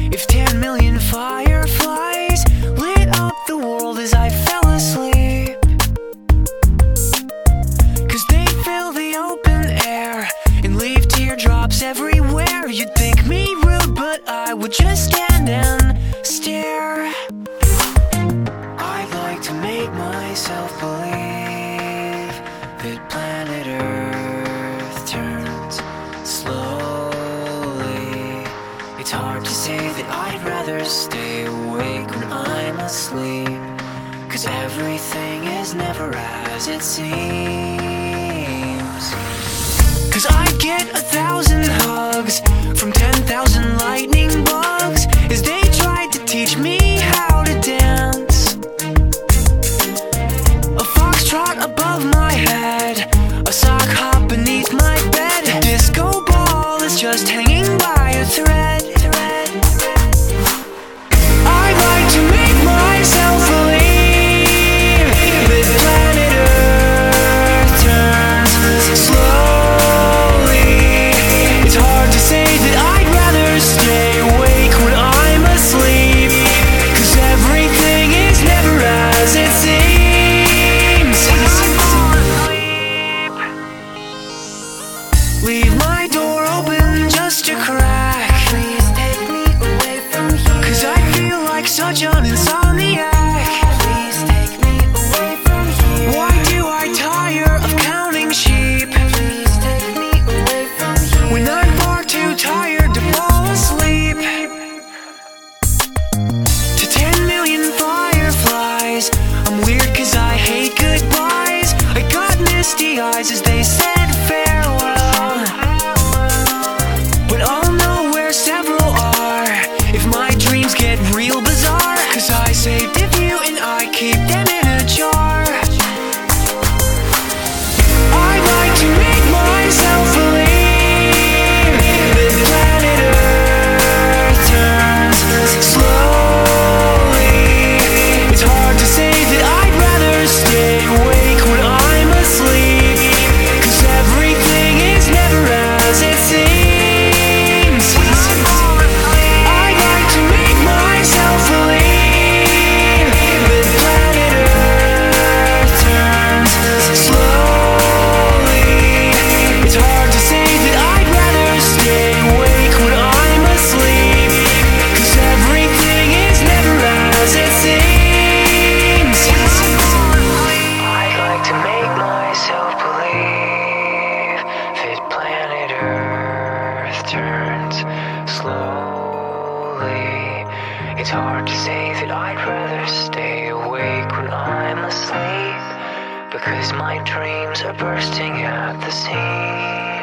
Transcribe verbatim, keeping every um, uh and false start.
If ten million fireflies lit up the world as I fell asleep, 'cause they fill the open air and leave teardrops everywhere, you'd think me rude, but I would just stand and stare. I'd like to make myself believe that planet Earth turns slowly. It's hard to say that I'd rather stay awake when I'm asleep, 'cause everything is never as it seems. 'Cause I'd get a thousand hugs from ten thousand lightning bugs as they tried to teach me how to dance. A foxtrot above my head, a sock hop beneath my bed, a disco ball is just hanging by a thread. I'd like to make myself believe that planet Earth turns slowly. It's hard to say that I'd rather stay awake when I'm asleep, 'cause everything is never as it seems. Leave my door open just a crack, please take me away from here, 'cause I feel like such an insomniac. Please take me away from here. Why do I tire of counting sheep? Please take me away from here, when I'm far too tired to fall asleep. To ten million fireflies, I'm weird 'cause I hate goodbyes. I got misty eyes as they said farewell, but I'll know where several are if my dreams get real bizarre, 'cause I saved a few and I keep them in a jar. I'd like to make myself believe that planet Earth turns slowly. It's hard to say that I'd rather stay awake when I'm asleep, 'cause everything is never as it seems. I'd like to make myself believe that planet Earth turns slowly. It's hard to say that I'd rather stay awake when I'm asleep, 'cause everything is never as it seems. I'd like to make myself believe that planet Earth turns slowly. It's hard to say that I'd rather stay awake when I'm asleep, because my dreams are bursting at the seams.